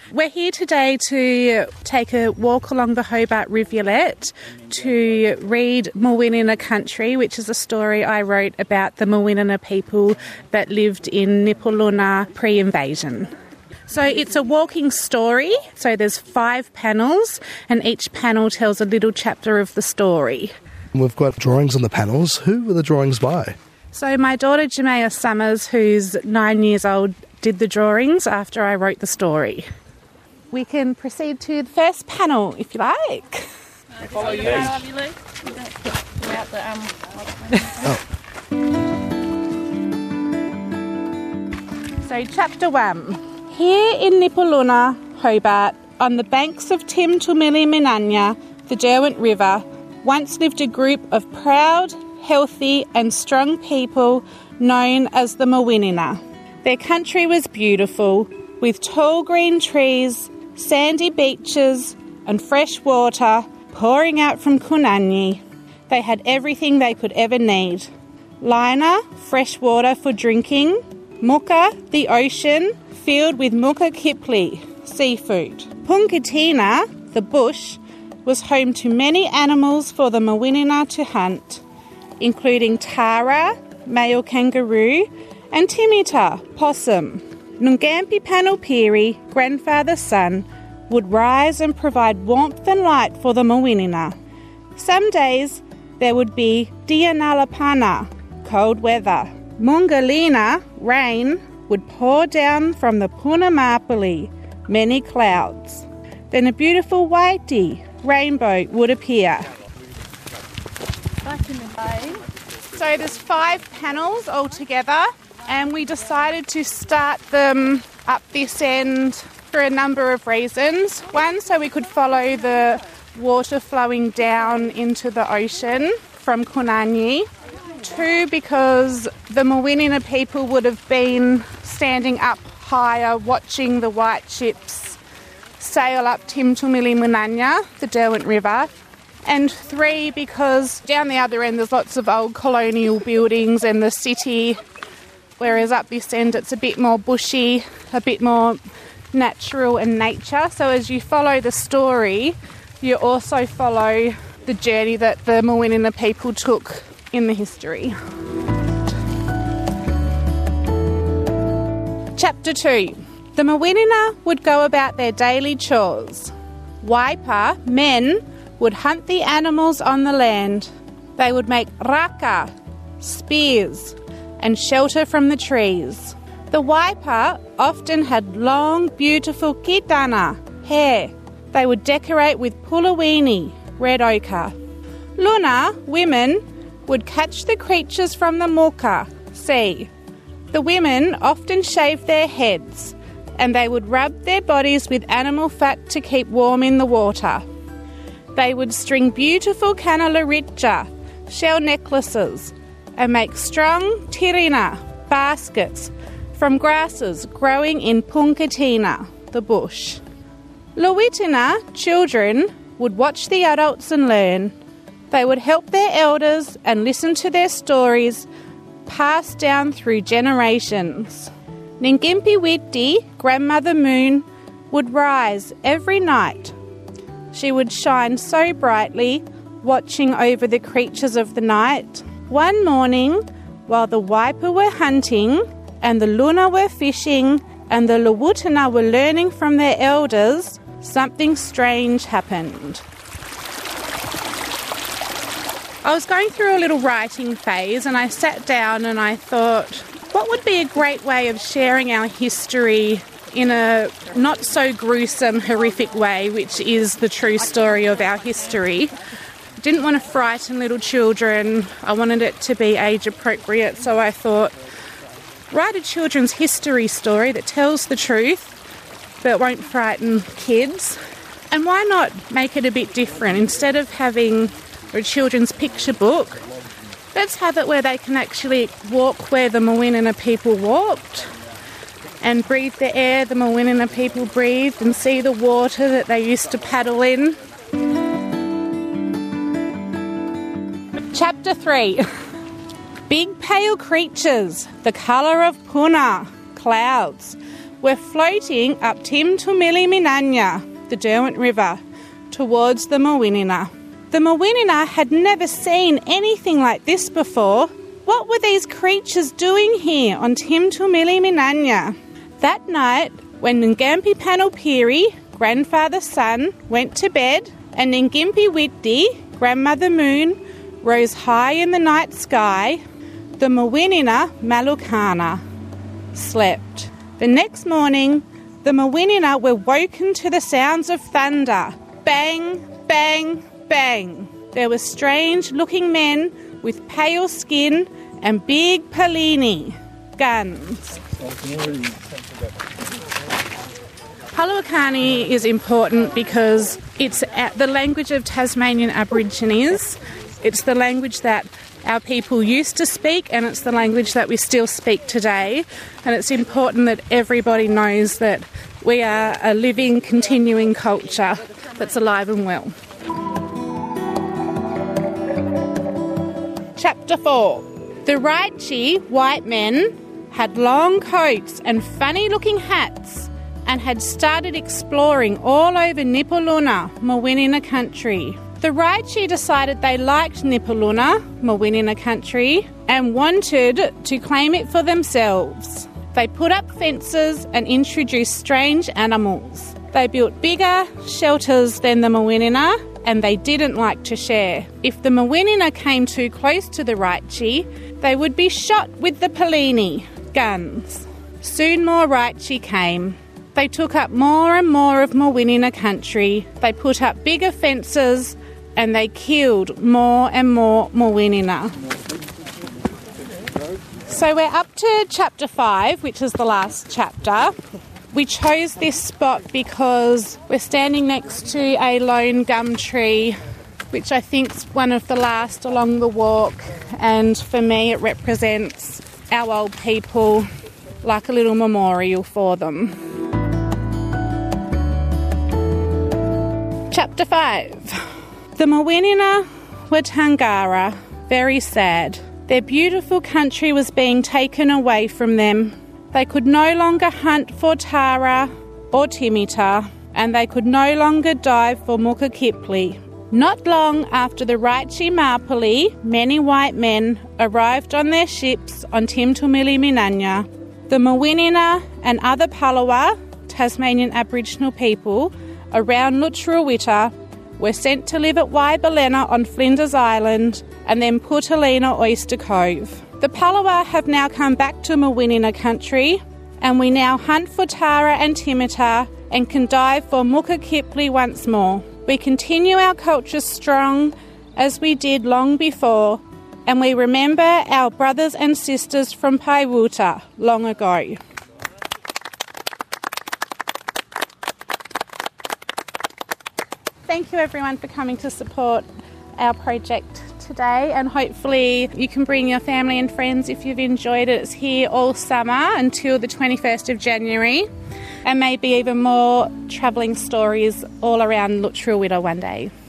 We're here today to take a walk along the Hobart Rivulet to read Mawinina Country, which is a story I wrote about the Mawinina people that lived in Nipaluna pre-invasion. So it's a walking story, so there's 5 panels, and each panel tells a little chapter of the story. We've got drawings on the panels. Who were the drawings by? So my daughter Jamea Summers, who's 9 years old, did the drawings after I wrote the story. We can proceed to the first panel, if you like. Follow you. So chapter 1. Here in Nipaluna, Hobart, on the banks of Timtumili Minanya, the Derwent River, once lived a group of proud, healthy and strong people known as the Mawinina. Their country was beautiful, with tall green trees, sandy beaches and fresh water pouring out from Kunanyi. They had everything they could ever need. Lina, fresh water for drinking. Muka, the ocean, filled with muka kipli, seafood. Punkatina, the bush, was home to many animals for the Mawinina to hunt, including Tara, male kangaroo, and Timita, possum. Nungampi Panupiri, grandfather's son, would rise and provide warmth and light for the Mawinina. Some days there would be Dianalapana, cold weather. Mungalina, rain, would pour down from the Punamapali, many clouds. Then a beautiful Waiti, rainbow, would appear. Back in the bay. So there's 5 panels altogether, and we decided to start them up this end for a number of reasons. One, so we could follow the water flowing down into the ocean from Kunanyi. 2, because the Mawinina people would have been standing up higher watching the white ships sail up Timtumili Minanya, the Derwent River. And 3, because down the other end there's lots of old colonial buildings and the city, whereas up this end it's a bit more bushy, a bit more natural and nature. So as you follow the story, you also follow the journey that the Mawinina people took in the history. Chapter 2. The Mawinina would go about their daily chores. Waipa, men, would hunt the animals on the land. They would make raka, spears, and shelter from the trees. The Waipa often had long, beautiful kitana, hair. They would decorate with pulawini, red ochre. Luna, women, would catch the creatures from the muka, sea. The women often shaved their heads, and they would rub their bodies with animal fat to keep warm in the water. They would string beautiful kanalaricha, shell necklaces, and make strong tirina, baskets, from grasses growing in Punkatina, the bush. Luwitina, children, would watch the adults and learn. They would help their elders and listen to their stories passed down through generations. Ningimpi Widdi, Grandmother Moon, would rise every night. She would shine so brightly, watching over the creatures of the night. One morning, while the Waipa were hunting, and the Luna were fishing, and the Luwutana were learning from their elders, something strange happened. I was going through a little writing phase, and I sat down and I thought, what would be a great way of sharing our history in a not so gruesome, horrific way, which is the true story of our history. I didn't want to frighten little children. I wanted it to be age appropriate, so I thought, write a children's history story that tells the truth but won't frighten kids. And why not make it a bit different? Instead of having a children's picture book, let's have it where they can actually walk where the Mawinina people walked and breathe the air the Mawinina people breathed and see the water that they used to paddle in. Chapter 3. Big pale creatures, the colour of puna, clouds, were floating up Timtumili Minanya, the Derwent River, towards the Mawinina. The Mawinina had never seen anything like this before. What were these creatures doing here on Timtumili Minanya? That night, when Ngampi Panalpiri, grandfather son, went to bed, and Ngimpi Widdi, grandmother moon, rose high in the night sky, the Mawinina Malukana slept. The next morning, the Mawinina were woken to the sounds of thunder. Bang, bang, bang. There were strange-looking men with pale skin and big palini guns. Paluakani is important because it's the language of Tasmanian Aborigines. It's the language that our people used to speak, and it's the language that we still speak today. And it's important that everybody knows that we are a living, continuing culture that's alive and well. Chapter 4. The Raichi, white men, had long coats and funny-looking hats and had started exploring all over Nipaluna, Mawinina country. The Raichi decided they liked Nipaluna, Mawinina country, and wanted to claim it for themselves. They put up fences and introduced strange animals. They built bigger shelters than the Mawinina, and they didn't like to share. If the Mawinina came too close to the Raichi, they would be shot with the palini guns. Soon more Raichi came. They took up more and more of Mawinina country. They put up bigger fences and they killed more and more Mawinina. So we're up to chapter 5, which is the last chapter. We chose this spot because we're standing next to a lone gum tree, which I think is one of the last along the walk, and for me it represents our old people, like a little memorial for them. Chapter 5. The Mawinina were Tangara, very sad. Their beautiful country was being taken away from them. They could no longer hunt for Tara or Timita, and they could no longer dive for Mukakipli. Not long after the Raichi Marpali, many white men arrived on their ships on Timtumili Minanya. The Mawinina and other Palawa, Tasmanian Aboriginal people, around Lutruwita were sent to live at Waibalena on Flinders Island and then Putalina Oyster Cove. The Palawa have now come back to Mawinina country, and we now hunt for Tara and Timita and can dive for Mukakipli once more. We continue our culture strong as we did long before, and we remember our brothers and sisters from Paiwuta long ago. Thank you everyone for coming to support our project today, and hopefully you can bring your family and friends if you've enjoyed it. It's here all summer until the 21st of January, and maybe even more travelling stories all around Lutruwita one day.